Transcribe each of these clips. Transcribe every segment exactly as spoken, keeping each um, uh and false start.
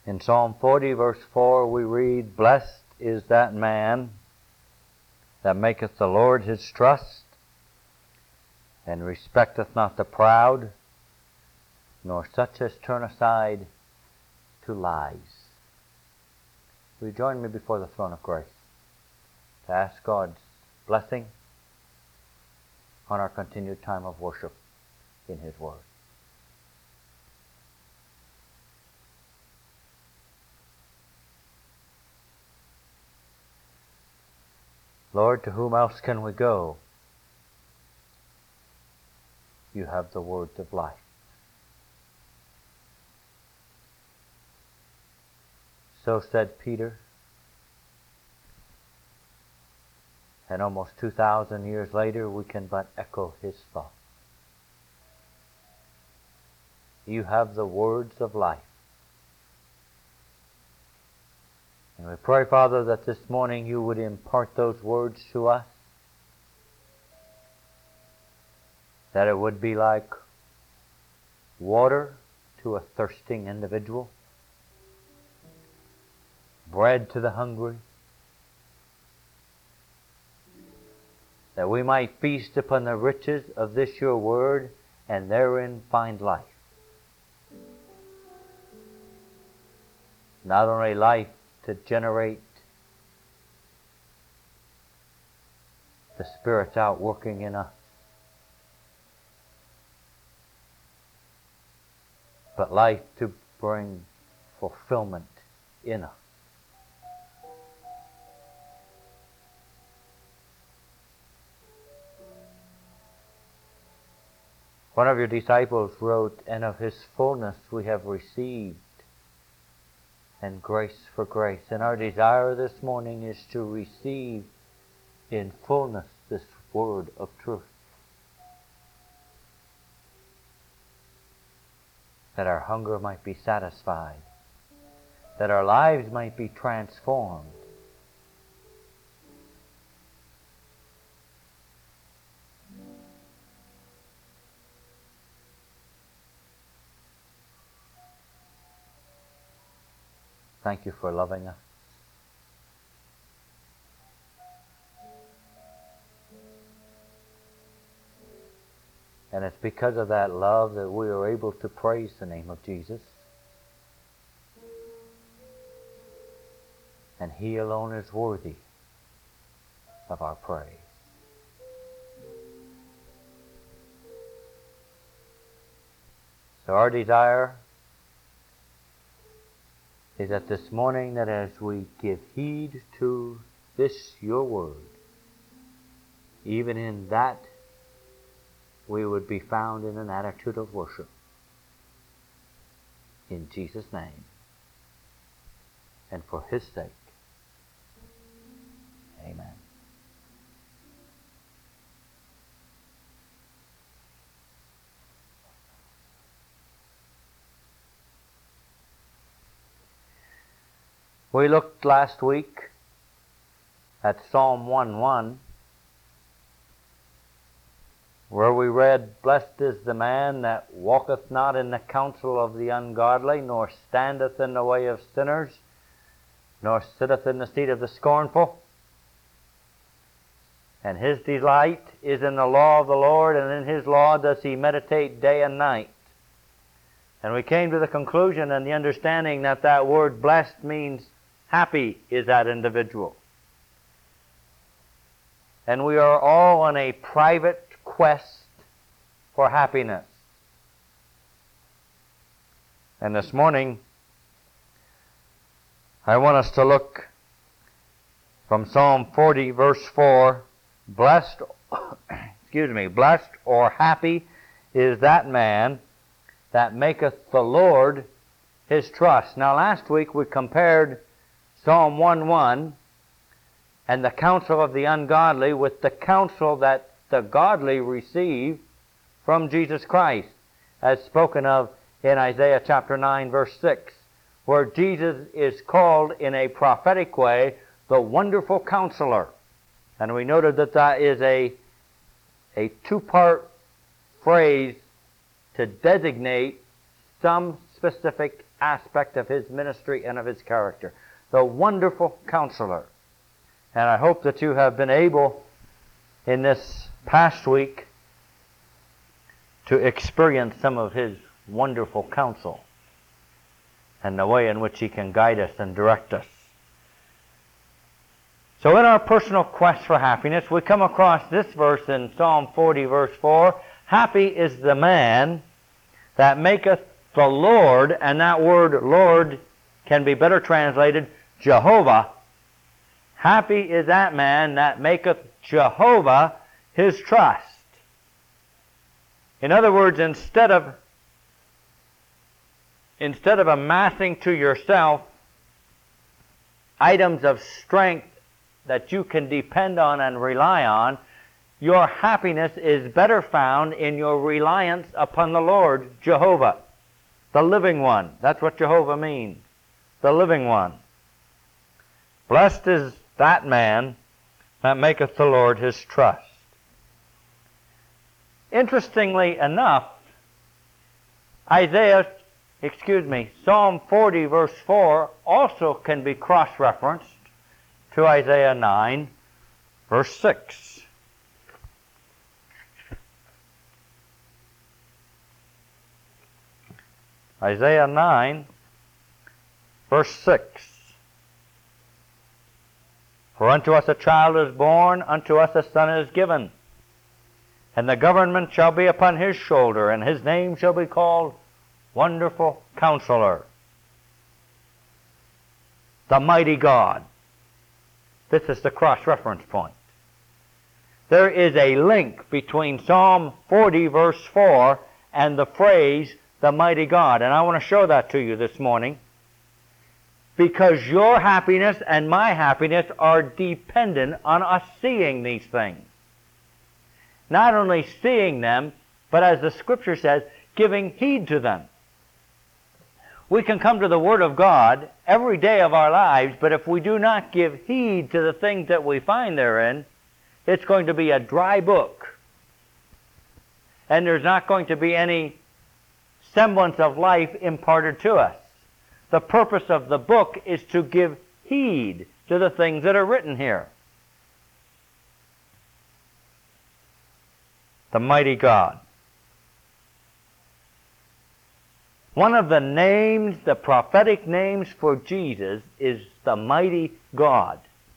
In Psalm forty, verse four, we read, "Blessed is that man that maketh the Lord his trust, and respecteth not the proud, nor such as turn aside to lies." Will you join me before the throne of grace to ask God's blessing on our continued time of worship in His Word? Lord, to whom else can we go? You have the words of life. So said Peter, and almost two thousand years later we can but echo his thought. You have the words of life. And we pray, Father, that this morning you would impart those words to us, that it would be like water to a thirsting individual, bread to the hungry, that we might feast upon the riches of this your word and therein find life. Not only life to generate the Spirit's outworking in us, but life to bring fulfillment in us. One of your disciples wrote, "And of His fullness we have received, and grace for grace." And our desire this morning is to receive in fullness this word of truth, that our hunger might be satisfied, that our lives might be transformed, Thank you for loving us. And it's because of that love that we are able to praise the name of Jesus. And He alone is worthy of our praise. So our desire is that this morning, that as we give heed to this your word, even in that we would be found in an attitude of worship. In Jesus' name, and for His sake. Amen. We looked last week at Psalm one one, where we read, "Blessed is the man that walketh not in the counsel of the ungodly, nor standeth in the way of sinners, nor sitteth in the seat of the scornful. And his delight is in the law of the Lord, and in His law does he meditate day and night." And we came to the conclusion and the understanding that that word blessed means happy is that individual. And we are all on a private quest for happiness. And this morning, I want us to look from Psalm forty, verse four. Blessed, excuse me, blessed or happy is that man that maketh the Lord his trust. Now last week we compared Psalm one one and the counsel of the ungodly with the counsel that the godly receive from Jesus Christ, as spoken of in Isaiah chapter nine, verse six, where Jesus is called in a prophetic way the Wonderful Counselor. And we noted that that is a, a two-part phrase to designate some specific aspect of his ministry and of his character. The Wonderful Counselor. And I hope that you have been able in this past week to experience some of his wonderful counsel and the way in which he can guide us and direct us. So in our personal quest for happiness, we come across this verse in Psalm forty, verse four. Happy is the man that maketh the Lord, and that word Lord can be better translated Jehovah. Happy is that man that maketh Jehovah his trust. In other words, instead of instead of amassing to yourself items of strength that you can depend on and rely on, your happiness is better found in your reliance upon the Lord, Jehovah, the living one. That's what Jehovah means, the living one. Blessed is that man that maketh the Lord his trust. Interestingly enough, Isaiah, excuse me, Psalm forty, verse four also can be cross-referenced to Isaiah nine, verse six. Isaiah nine, verse six. For unto us a child is born, unto us a son is given, and the government shall be upon his shoulder, and his name shall be called Wonderful Counselor, the Mighty God. This is the cross-reference point. There is a link between Psalm forty, verse four, and the phrase, the Mighty God. And I want to show that to you this morning, because your happiness and my happiness are dependent on us seeing these things. Not only seeing them, but as the Scripture says, giving heed to them. We can come to the Word of God every day of our lives, but if we do not give heed to the things that we find therein, it's going to be a dry book. And there's not going to be any semblance of life imparted to us. The purpose of the book is to give heed to the things that are written here. The Mighty God. One of the names, the prophetic names for Jesus, is the Mighty God.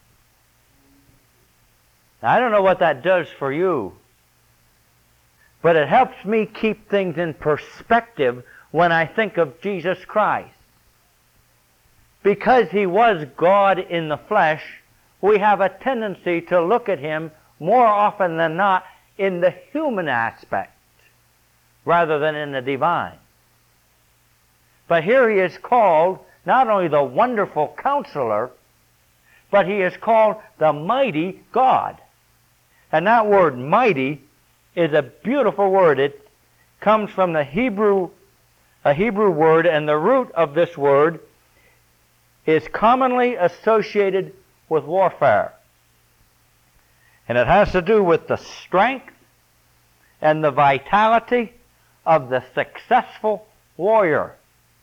Now, I don't know what that does for you, but it helps me keep things in perspective when I think of Jesus Christ. Because he was God in the flesh, we have a tendency to look at him more often than not in the human aspect rather than in the divine. But here he is called not only the Wonderful Counselor, but he is called the Mighty God. And that word mighty is a beautiful word. It comes from the Hebrew, a Hebrew word, and the root of this word is commonly associated with warfare. And it has to do with the strength and the vitality of the successful warrior.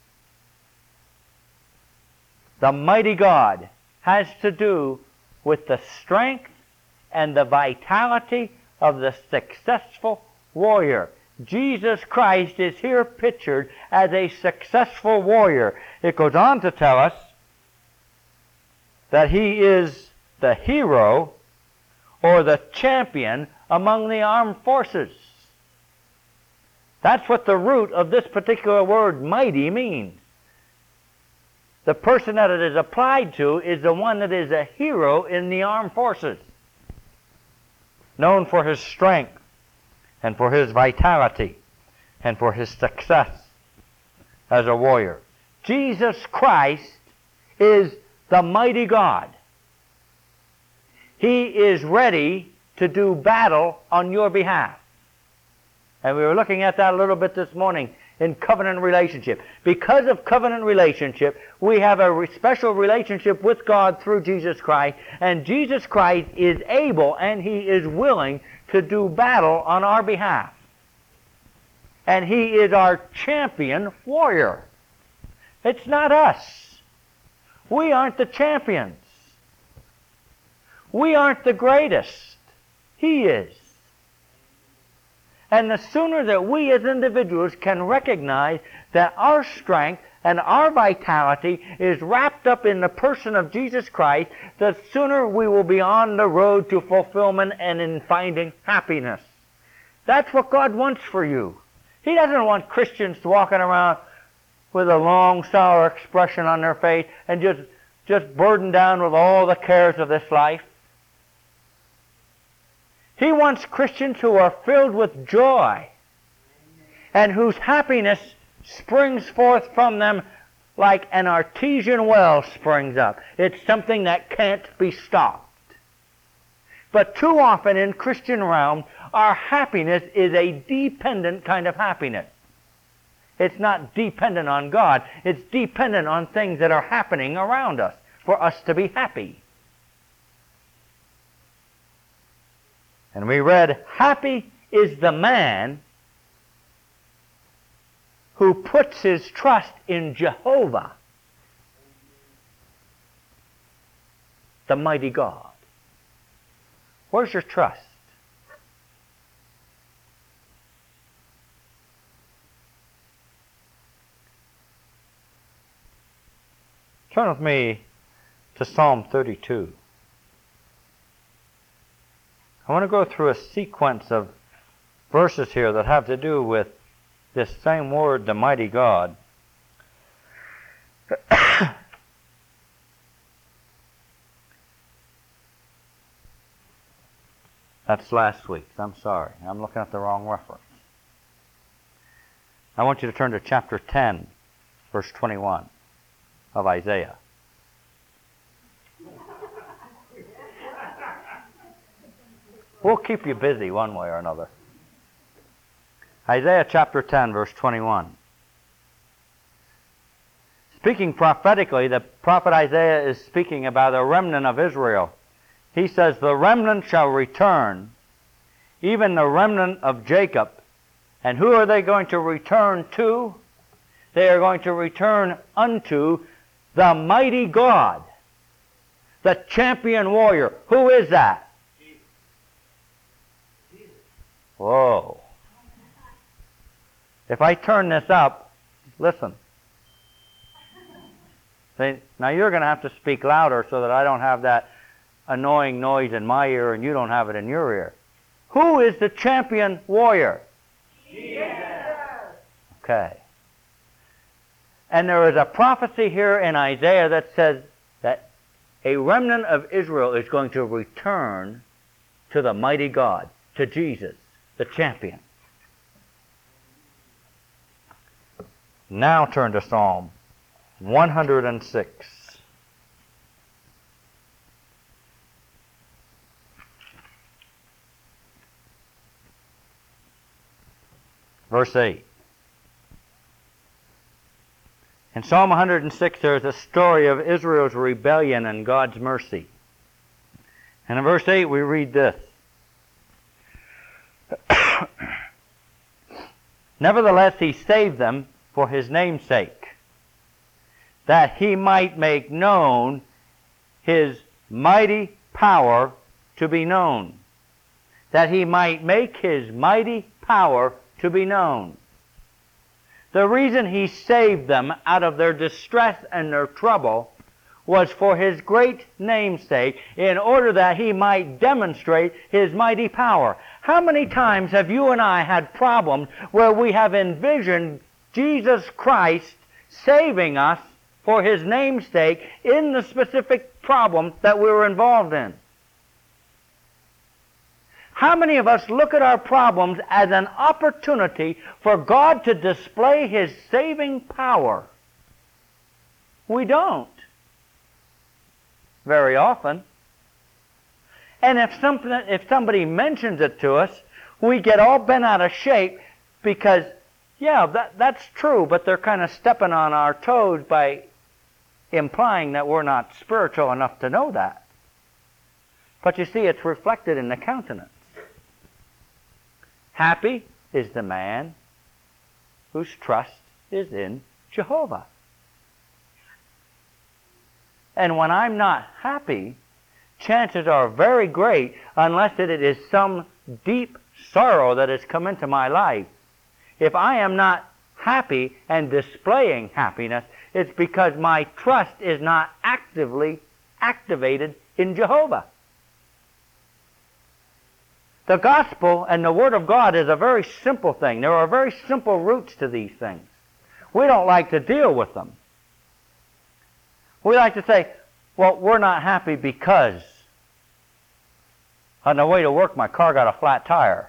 The Mighty God has to do with the strength and the vitality of the successful warrior. Jesus Christ is here pictured as a successful warrior. It goes on to tell us that he is the hero or the champion among the armed forces. That's what the root of this particular word, mighty, means. The person that it is applied to is the one that is a hero in the armed forces, known for his strength and for his vitality and for his success as a warrior. Jesus Christ is the Mighty God. He is ready to do battle on your behalf. And we were looking at that a little bit this morning in covenant relationship. Because of covenant relationship, we have a special relationship with God through Jesus Christ, and Jesus Christ is able and he is willing to do battle on our behalf. And he is our champion warrior. It's not us. We aren't the champions. We aren't the greatest. He is. And the sooner that we as individuals can recognize that our strength and our vitality is wrapped up in the person of Jesus Christ, the sooner we will be on the road to fulfillment and in finding happiness. That's what God wants for you. He doesn't want Christians walking around with a long, sour expression on their face and just, just burdened down with all the cares of this life. He wants Christians who are filled with joy and whose happiness springs forth from them like an artesian well springs up. It's something that can't be stopped. But too often in Christian realm, our happiness is a dependent kind of happiness. It's not dependent on God. It's dependent on things that are happening around us for us to be happy. And we read, happy is the man who puts his trust in Jehovah, the mighty God. Where's your trust? Turn with me to Psalm thirty-two. I want to go through a sequence of verses here that have to do with this same word, the mighty God. That's last week's. I'm sorry. I'm looking at the wrong reference. I want you to turn to chapter ten, verse twenty-one of Isaiah. We'll keep you busy one way or another. Isaiah chapter ten, verse twenty-one. Speaking prophetically, the prophet Isaiah is speaking about a remnant of Israel. He says, the remnant shall return, even the remnant of Jacob. And who are they going to return to? They are going to return unto the mighty God, the champion warrior. Who is that? Whoa. If I turn this up, listen. See, now you're going to have to speak louder so that I don't have that annoying noise in my ear and you don't have it in your ear. Who is the champion warrior? Jesus. Okay. And there is a prophecy here in Isaiah that says that a remnant of Israel is going to return to the mighty God, to Jesus, the champion. Now turn to Psalm one hundred six. Verse eight. In Psalm one hundred six there is a story of Israel's rebellion and God's mercy. And in verse eight we read this. Nevertheless he saved them for his name's sake, that he might make known his mighty power to be known. That he might make his mighty power to be known. The reason he saved them out of their distress and their trouble was for his great name's sake, in order that he might demonstrate his mighty power. How many times have you and I had problems where we have envisioned Jesus Christ saving us for his name's sake in the specific problem that we were involved in? How many of us look at our problems as an opportunity for God to display his saving power? We don't. Very often. And if something, if somebody mentions it to us, we get all bent out of shape because, yeah, that, that's true, but they're kind of stepping on our toes by implying that we're not spiritual enough to know that. But you see, it's reflected in the countenance. Happy is the man whose trust is in Jehovah. And when I'm not happy, chances are very great, unless it is some deep sorrow that has come into my life, if I am not happy and displaying happiness, it's because my trust is not actively activated in Jehovah. The gospel and the Word of God is a very simple thing. There are very simple roots to these things. We don't like to deal with them. We like to say, well, we're not happy because on the way to work my car got a flat tire.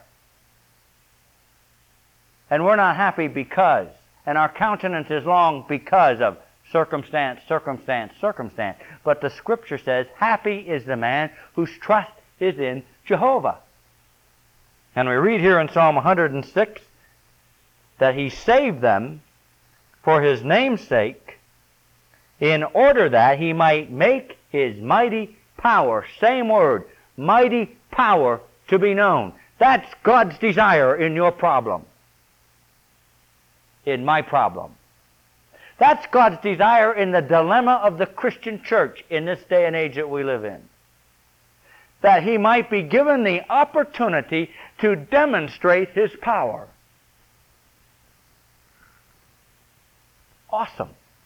And we're not happy because, and our countenance is long because of circumstance, circumstance, circumstance. But the Scripture says, happy is the man whose trust is in Jehovah. And we read here in Psalm one hundred six that He saved them for His name's sake, in order that He might make His mighty power, same word, mighty power, to be known. That's God's desire in your problem, in my problem. That's God's desire in the dilemma of the Christian church in this day and age that we live in. That He might be given the opportunity to demonstrate His power. Awesome.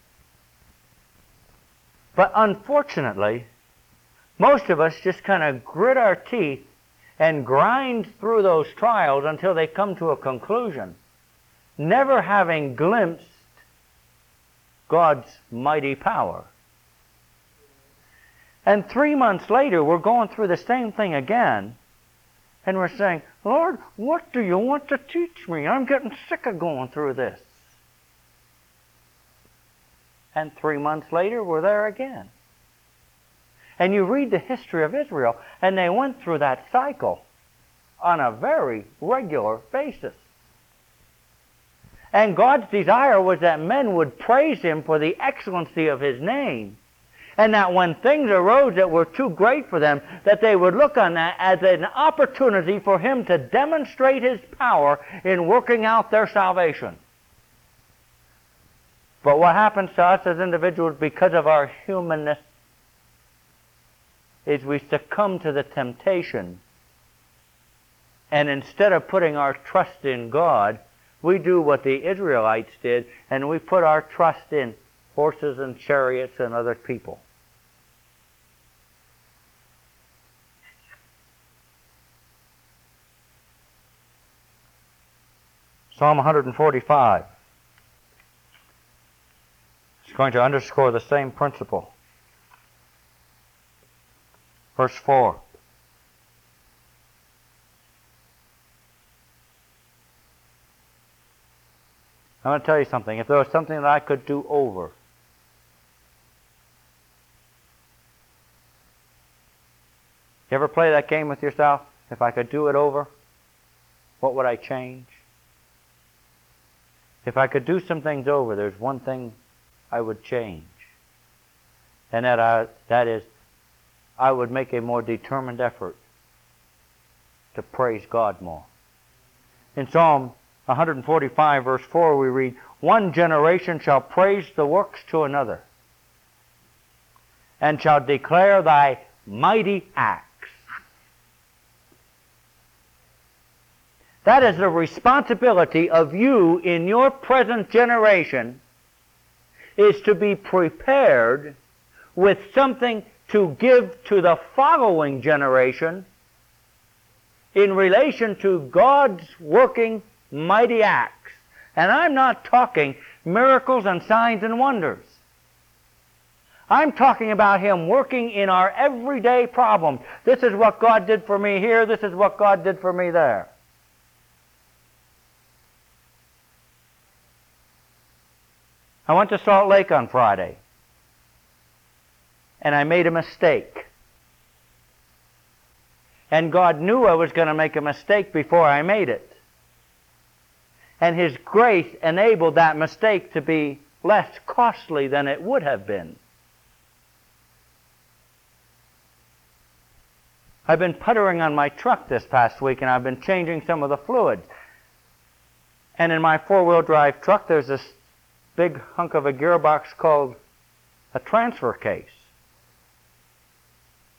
But unfortunately, most of us just kind of grit our teeth and grind through those trials until they come to a conclusion, never having glimpsed God's mighty power. And three months later, we're going through the same thing again, and we're saying, Lord, what do you want to teach me? I'm getting sick of going through this. And three months later, we're there again. And you read the history of Israel, and they went through that cycle on a very regular basis. And God's desire was that men would praise Him for the excellency of His name, and that when things arose that were too great for them, that they would look on that as an opportunity for Him to demonstrate His power in working out their salvation. But what happens to us as individuals because of our humanness is we succumb to the temptation, and instead of putting our trust in God, we do what the Israelites did, and we put our trust in horses and chariots and other people. Psalm one forty-five is going to underscore the same principle. Verse four. I'm going to tell you something. If there was something that I could do over, you ever play that game with yourself? If I could do it over, what would I change? If I could do some things over, there's one thing I would change. And that, I, that is, I would make a more determined effort to praise God more. In Psalm one forty-five, verse four, we read, one generation shall praise the works to another, and shall declare thy mighty acts. That is the responsibility of you in your present generation, is to be prepared with something to give to the following generation in relation to God's working mighty acts. And I'm not talking miracles and signs and wonders. I'm talking about Him working in our everyday problems. This is what God did for me here. This is what God did for me there. I went to Salt Lake on Friday, and I made a mistake. And God knew I was going to make a mistake before I made it. And His grace enabled that mistake to be less costly than it would have been. I've been puttering on my truck this past week, and I've been changing some of the fluids. And in my four-wheel drive truck, there's this big hunk of a gearbox called a transfer case.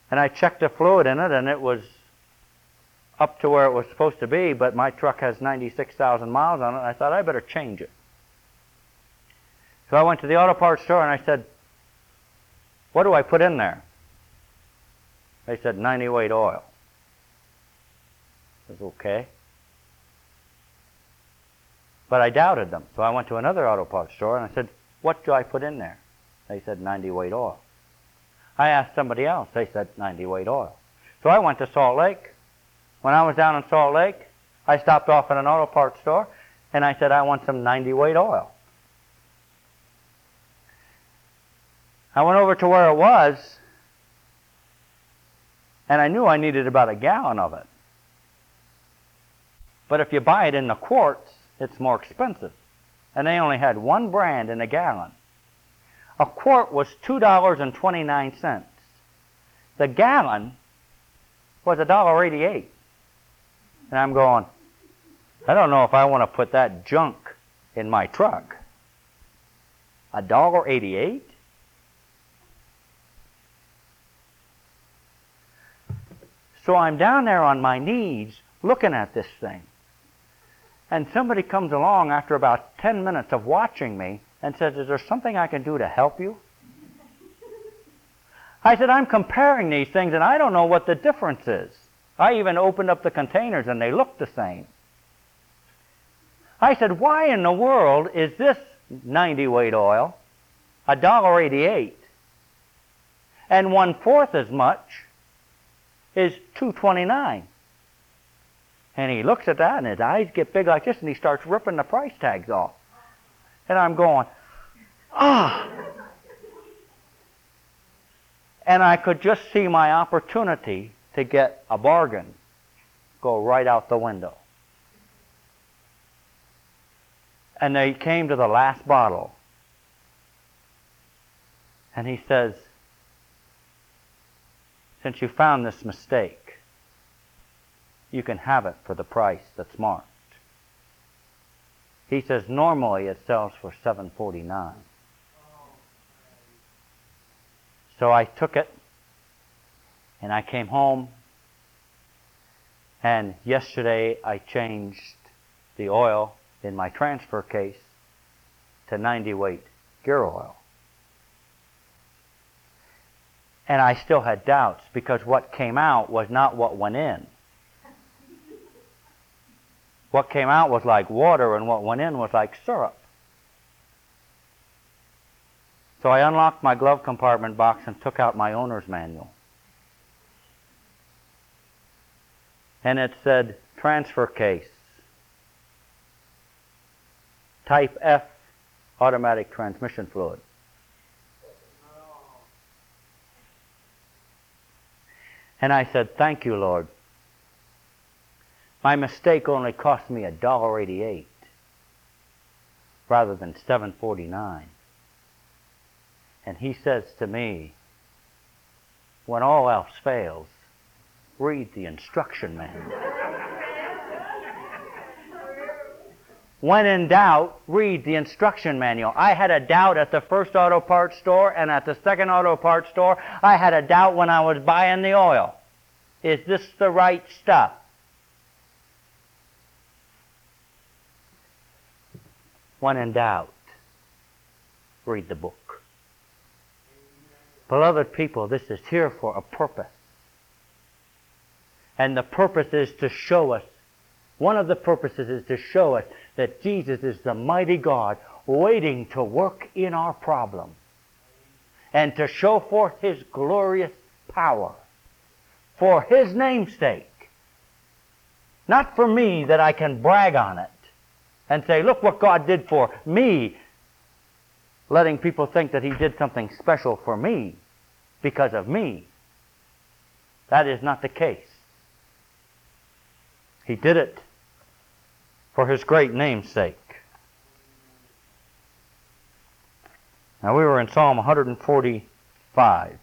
And I checked the fluid in it, and it was up to where it was supposed to be, but my truck has ninety-six thousand miles on it, and I thought I better change it. So I went to the auto parts store, and I said, what do I put in there? They said ninety weight oil. I said, okay. But I doubted them, so I went to another auto parts store, and I said, what do I put in there? They said ninety weight oil. I asked somebody else. They said ninety weight oil. So I went to Salt Lake. When I was down in Salt Lake, I stopped off at an auto parts store, and I said, I want some ninety weight oil. I went over to where it was, and I knew I needed about a gallon of it. But if you buy it in the quarts, it's more expensive. And they only had one brand in a gallon. A quart was two dollars and twenty-nine cents. The gallon was one dollar and eighty-eight cents. And I'm going, I don't know if I want to put that junk in my truck. one dollar and eighty-eight cents? So I'm down there on my knees looking at this thing. And somebody comes along after about ten minutes of watching me and says, is there something I can do to help you? I said, I'm comparing these things and I don't know what the difference is. I even opened up the containers and they looked the same. I said, why in the world is this ninety weight oil one dollar and eighty-eight cents and one-fourth as much is two twenty-nine? And he looks at that and his eyes get big like this and he starts ripping the price tags off. And I'm going, ah. And I could just see my opportunity to get a bargain go right out the window. And they came to the last bottle. And he says, since you found this mistake, you can have it for the price that's marked. He says normally it sells for seven forty-nine. So I took it and I came home, and yesterday I changed the oil in my transfer case to ninety weight gear oil. And I still had doubts because what came out was not what went in. What came out was like water and what went in was like syrup. So I unlocked my glove compartment box and took out my owner's manual. And it said, transfer case, type F, automatic transmission fluid. And I said, thank you, Lord. My mistake only cost me one dollar and eighty-eight cents rather than seven forty-nine. And he says to me, when all else fails, read the instruction manual. When in doubt, read the instruction manual. I had a doubt at the first auto parts store and at the second auto parts store. I had a doubt when I was buying the oil. Is this the right stuff? When in doubt, read the book. Beloved people, this is here for a purpose. And the purpose is to show us, one of the purposes is to show us that Jesus is the mighty God waiting to work in our problem and to show forth His glorious power for His name's sake. Not for me that I can brag on it and say, look what God did for me, letting people think that He did something special for me because of me. That is not the case. He did it for His great name's sake. Now we were in Psalm one forty-five.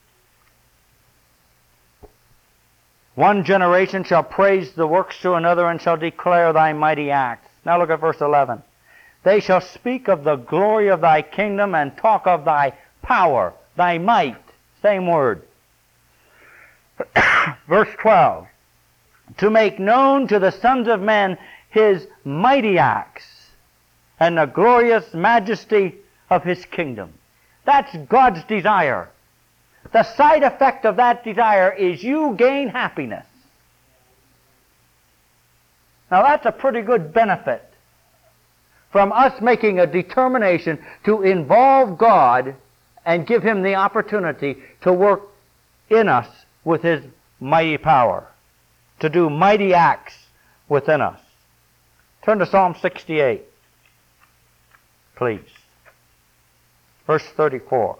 One generation shall praise the works to another and shall declare thy mighty acts. Now look at verse eleven. They shall speak of the glory of thy kingdom and talk of thy power, thy might. Same word. Verse twelve. To make known to the sons of men his mighty acts and the glorious majesty of his kingdom. That's God's desire. The side effect of that desire is you gain happiness. Now that's a pretty good benefit from us making a determination to involve God and give Him the opportunity to work in us with His mighty power, to do mighty acts within us. Turn to Psalm sixty-eight, please. Verse thirty-four.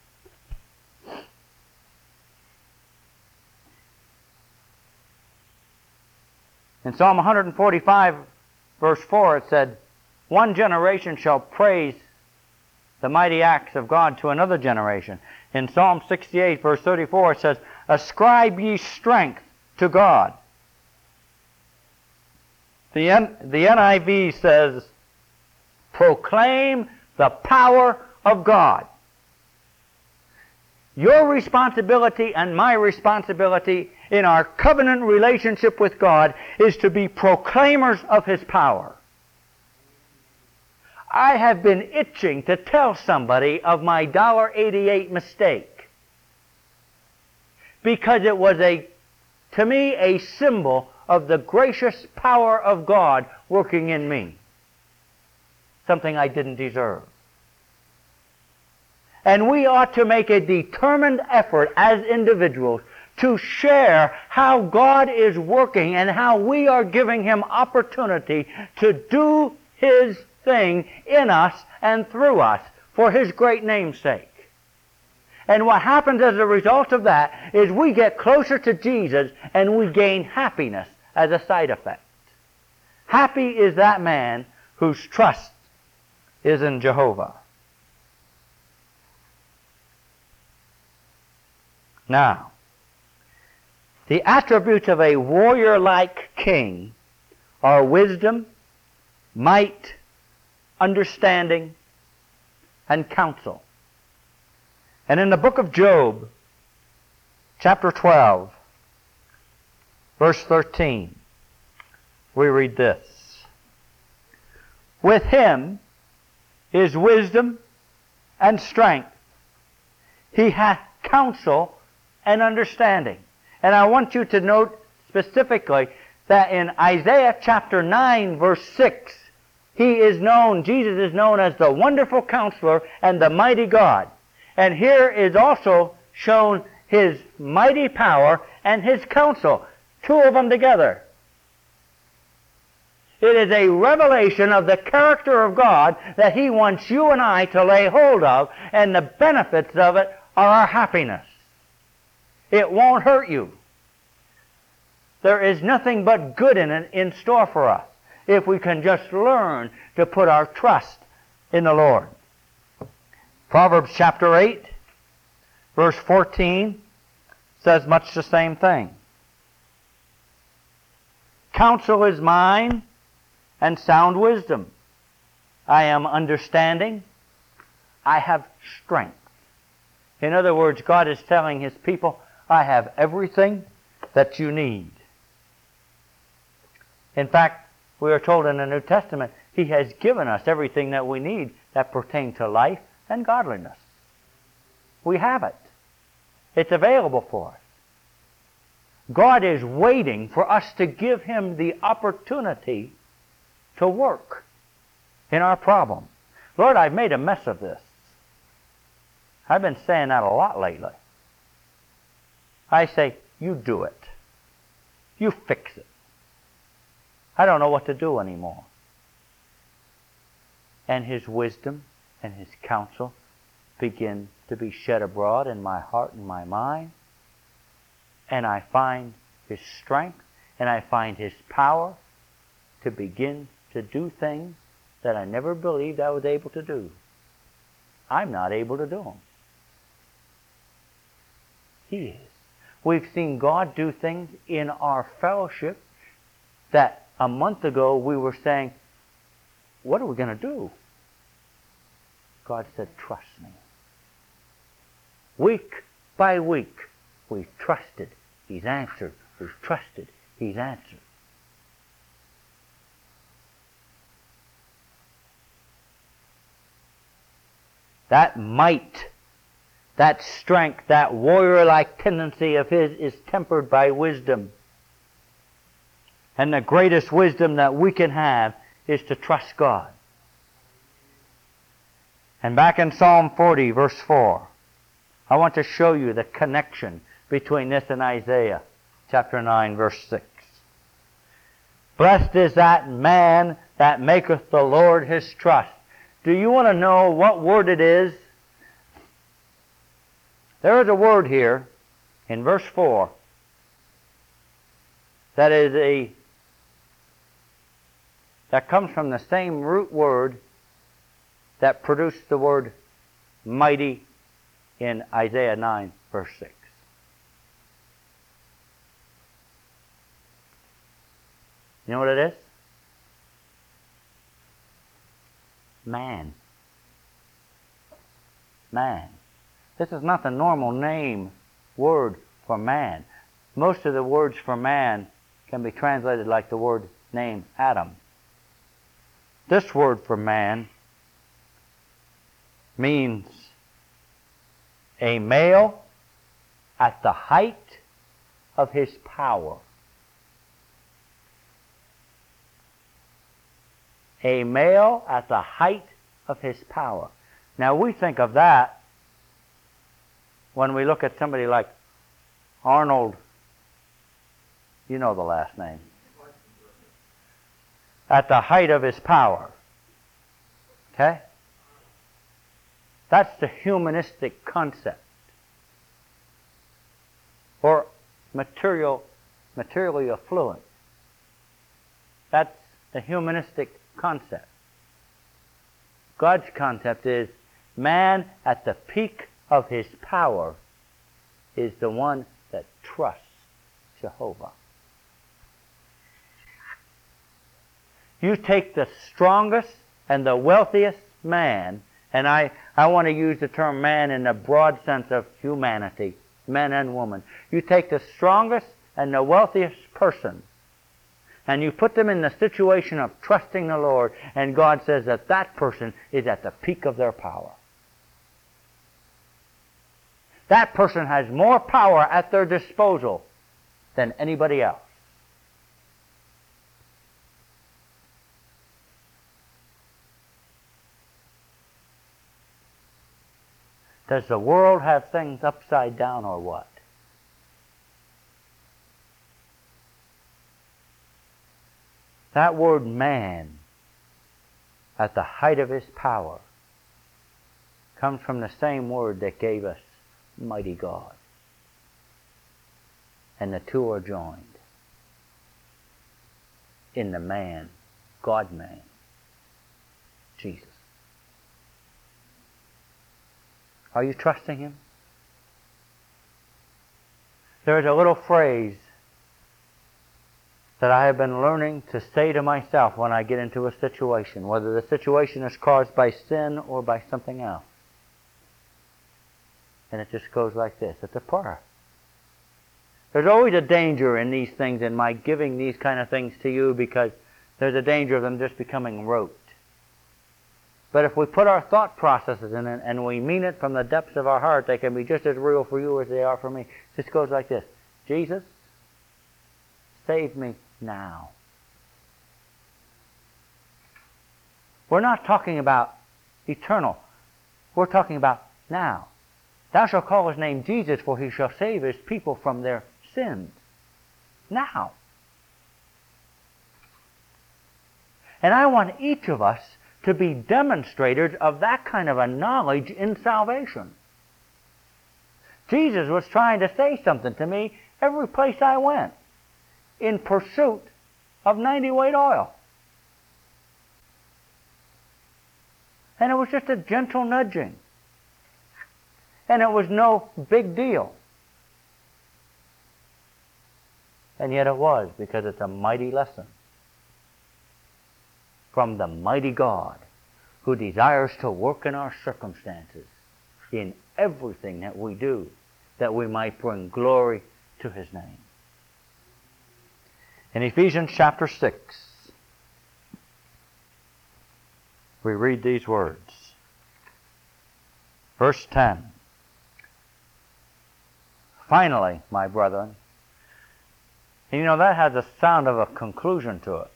In Psalm one forty-five, verse four, it said, one generation shall praise the mighty acts of God to another generation. In Psalm sixty-eight, verse thirty-four, it says, ascribe ye strength to God. The, N- the N I V says, proclaim the power of God. Your responsibility and my responsibility in our covenant relationship with God is to be proclaimers of His power. I have been itching to tell somebody of my one dollar eighty-eight mistake because it was, a, to me, a symbol of the gracious power of God working in me. Something I didn't deserve. And we ought to make a determined effort as individuals to share how God is working and how we are giving Him opportunity to do His thing in us and through us for His great name's sake. And what happens as a result of that is we get closer to Jesus and we gain happiness as a side effect. Happy is that man whose trust is in Jehovah. Now, the attributes of a warrior-like king are wisdom, might, understanding, and counsel. And in the book of Job, chapter twelve, verse thirteen, we read this. With him is wisdom and strength. He hath counsel and understanding. And I want you to note specifically that in Isaiah chapter nine, verse six, He is known, Jesus is known as the wonderful counselor and the mighty God. And here is also shown His mighty power and His counsel, two of them together. It is a revelation of the character of God that He wants you and I to lay hold of, and the benefits of it are our happiness. It won't hurt you. There is nothing but good in it in store for us if we can just learn to put our trust in the Lord. Proverbs chapter eight, verse fourteen says much the same thing. Counsel is mine and sound wisdom. I am understanding. I have strength. In other words, God is telling His people, I have everything that you need. In fact, we are told in the New Testament, He has given us everything that we need that pertain to life and godliness. We have it. It's available for us. God is waiting for us to give Him the opportunity to work in our problem. Lord, I've made a mess of this. I've been saying that a lot lately. I say, you do it. You fix it. I don't know what to do anymore. And His wisdom and His counsel begin to be shed abroad in my heart and my mind. And I find His strength and I find His power to begin to do things that I never believed I was able to do. I'm not able to do them. He is. We've seen God do things in our fellowship that a month ago we were saying, what are we going to do? God said, trust me. Week by week, we trusted He's answered. Who's trusted, He's answered. That might, that strength, that warrior-like tendency of his is tempered by wisdom. And the greatest wisdom that we can have is to trust God. And back in Psalm forty, verse four, I want to show you the connection between this and Isaiah chapter nine, verse six. Blessed is that man that maketh the Lord his trust. Do you want to know what word it is? There is a word here in verse four that is a that comes from the same root word that produced the word mighty in Isaiah nine, verse six. You know what it is? Man. Man. This is not the normal name word for man. Most of the words for man can be translated like the word name Adam. This word for man means a male at the height of his power. A male at the height of his power. Now we think of that when we look at somebody like Arnold, you know the last name, at the height of his power. Okay? That's the humanistic concept. Or material, materially affluent. That's the humanistic concept. God's concept is man at the peak of his power is the one that trusts Jehovah. You take the strongest and the wealthiest man, and I, I want to use the term man in the broad sense of humanity, men and women. You take the strongest and the wealthiest person, and you put them in the situation of trusting the Lord, and God says that that person is at the peak of their power. That person has more power at their disposal than anybody else. Does the world have things upside down or what? That word man, at the height of his power, comes from the same word that gave us mighty God. And the two are joined in the man, God-man, Jesus. Are you trusting Him? There is a little phrase that I have been learning to say to myself when I get into a situation, whether the situation is caused by sin or by something else. And it just goes like this. It's a prayer. There's always a danger in these things, in my giving these kind of things to you, because there's a danger of them just becoming rote. But if we put our thought processes in it and we mean it from the depths of our heart, they can be just as real for you as they are for me. It just goes like this. Jesus, save me now. We're not talking about eternal. We're talking about now. Thou shalt call His name Jesus, for He shall save His people from their sins. Now. And I want each of us to be demonstrators of that kind of a knowledge in salvation. Jesus was trying to say something to me every place I went in pursuit of ninety weight oil. And it was just a gentle nudging. And it was no big deal. And yet it was, because it's a mighty lesson from the mighty God who desires to work in our circumstances, in everything that we do, that we might bring glory to His name. In Ephesians chapter six, we read these words. Verse ten. Finally, my brethren. And you know, that has the sound of a conclusion to it.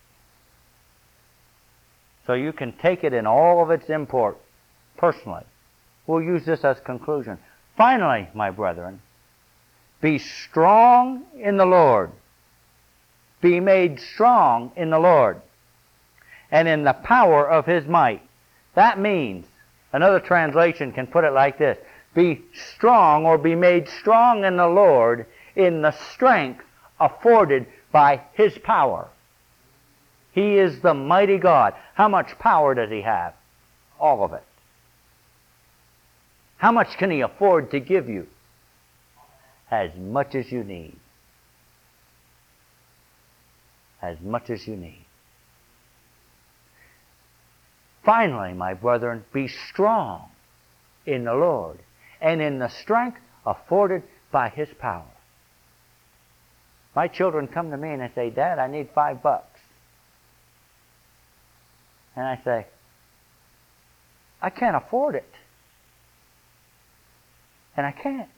So you can take it in all of its import personally. We'll use this as conclusion. Finally, my brethren, be strong in the Lord. Be made strong in the Lord and in the power of His might. That means, another translation can put it like this: be strong, or be made strong in the Lord in the strength afforded by His power. He is the mighty God. How much power does He have? All of it. How much can He afford to give you? As much as you need. As much as you need. Finally, my brethren, be strong in the Lord and in the strength afforded by His power. My children come to me and they say, Dad, I need five bucks. And I say, I can't afford it. And I can't.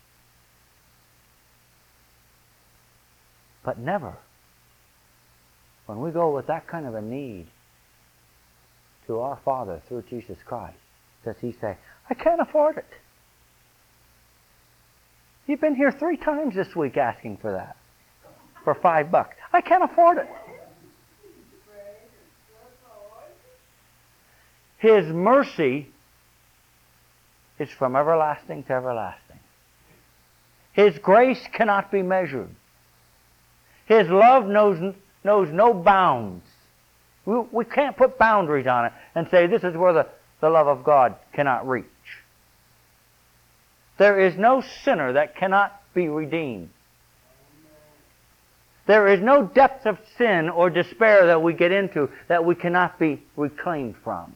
But never, when we go with that kind of a need to our Father through Jesus Christ, does He say, I can't afford it. You've been here three times this week asking for that, for five bucks. I can't afford it. His mercy is from everlasting to everlasting. His grace cannot be measured. His love knows, knows no bounds. We, we can't put boundaries on it and say this is where the, the love of God cannot reach. There is no sinner that cannot be redeemed. There is no depth of sin or despair that we get into that we cannot be reclaimed from.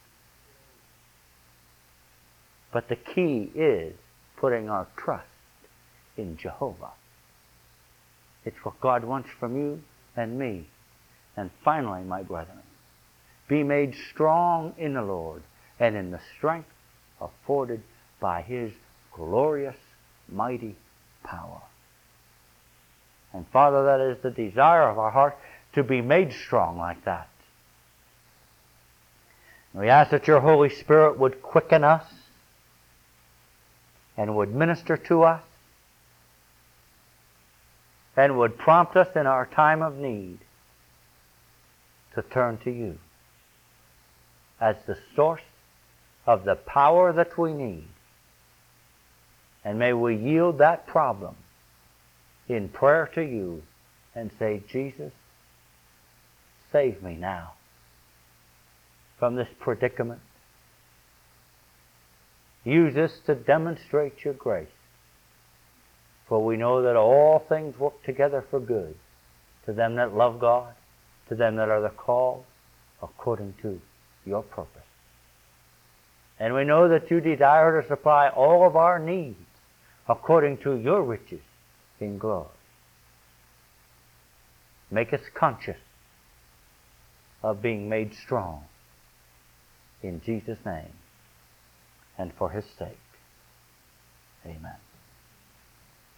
But the key is putting our trust in Jehovah. It's what God wants from you and me. And finally, my brethren, be made strong in the Lord and in the strength afforded by His glorious, mighty power. And Father, that is the desire of our heart, to be made strong like that. We ask that Your Holy Spirit would quicken us and would minister to us and would prompt us in our time of need to turn to You as the source of the power that we need. And may we yield that problem in prayer to You and say, Jesus, save me now from this predicament. Use this to demonstrate Your grace. For we know that all things work together for good to them that love God, to them that are the called according to Your purpose. And we know that You desire to supply all of our needs according to Your riches in glory. Make us conscious of being made strong in Jesus' name and for His sake. Amen.